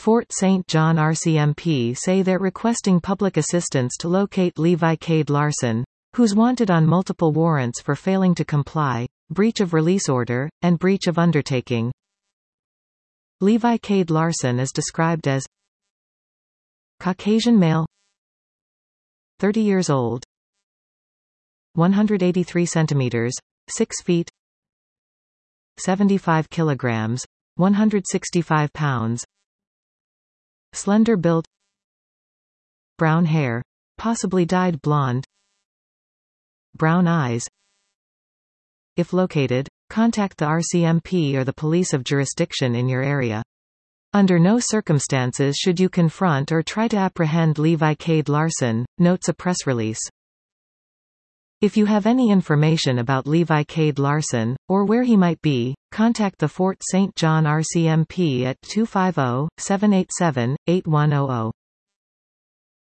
Fort St. John RCMP say they're requesting public assistance to locate Levi Cade Larson, who's wanted on multiple warrants for failing to comply, breach of release order, and breach of undertaking. Levi Cade Larson is described as Caucasian male, 30 years old, 183 centimeters, 6 feet, 75 kilograms, 165 pounds, slender build, brown hair, possibly dyed blonde, brown eyes. If located, contact the RCMP or the police of jurisdiction in your area. Under no circumstances should you confront or try to apprehend Levi Cade Larson, notes a press release. If you have any information about Levi Cade Larson, or where he might be, contact the Fort St. John RCMP at 250-787-8100.